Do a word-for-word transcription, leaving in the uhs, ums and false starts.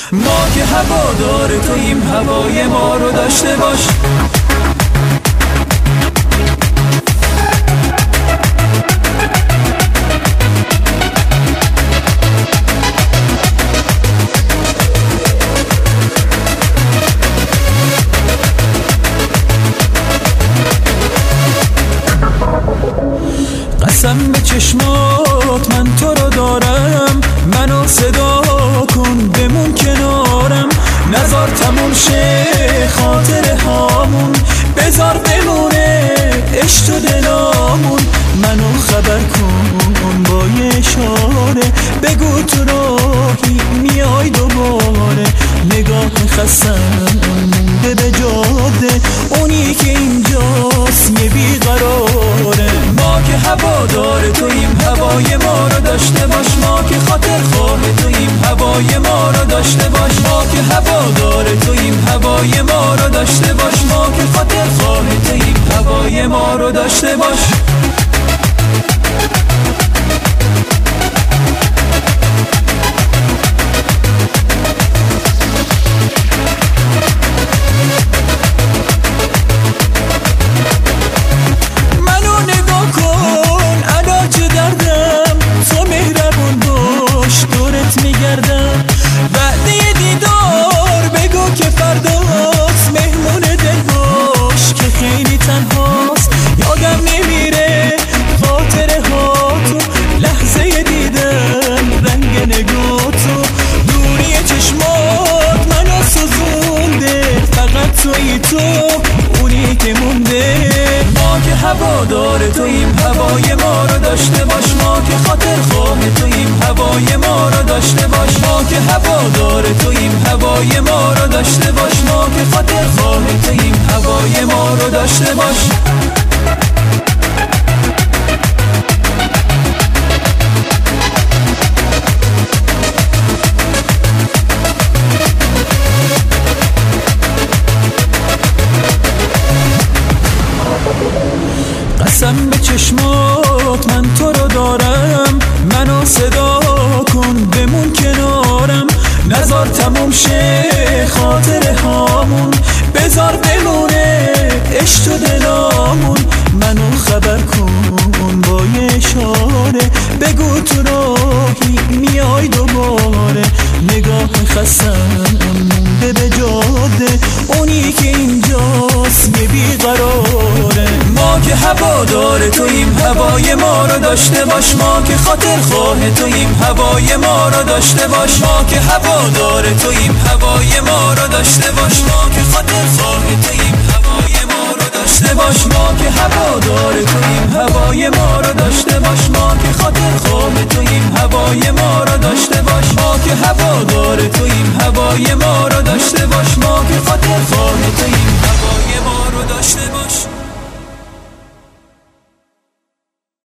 ما که هوادار توییم، هوای ما رو داشته باش. قسم به چشمات من تو رو دارم، منو صدا کن بمون کنارم، نزار تموم شه خاطره هامون، بذار بمونه عشق و دلامون، منو خبر کن با یه اشاره، بگو تو راهی میای دوباره، نگاه خستم مونده به جاده، اونی که اینجاست یه بیقراره. ما که هوادار توییم، هوای ما رو داشته باش. ما که خاطر خواه توییم، هوای ما رو داشته باش. ما که هوادار توییم، هوای ما رو داشته باش. ما که خاطر خواه توییم، هوای ما رو داشته باش. تویی تو اونی که مونده. ما که هوادار توییم، هوای ما رو داشته باش. ما که خاطر خواه توییم، هوای ما رو داشته باش. ما که هوادار توییم، هوای ما رو داشته باش. ما که خاطر خواه توییم، هوای ما رو داشته باش. قسم به چشمات من تو رو دارم، منو صدا کن بمون کنارم، نزار تموم شه خاطره هامون، بذار بمونه عشق و دلامون، منو خبر کن با یه اشاره، بگو تو راهی میای دوباره، نگاه خستم مونده به جاده، اونی که اینجاست یه بیقراره. ما که هوادار توییم، هوای ما رو داشته باش. ما که خاطر خواه توییم، هوای ما رو داشته باش. ما که هوادار توییم، هوای ما رو داشته باش. ما که خاطر خواه توییم، هوای ما رو داشته باش. ما که هوادار توییم، هوای ما رو داشته باش. ما که خاطر خواه توییم، هوای ما رو داشته باش. ما که هوادار توییم، هوای ما رو داشته باش. ما که خاطر خواه توییم، هوای ما رو داشته باش.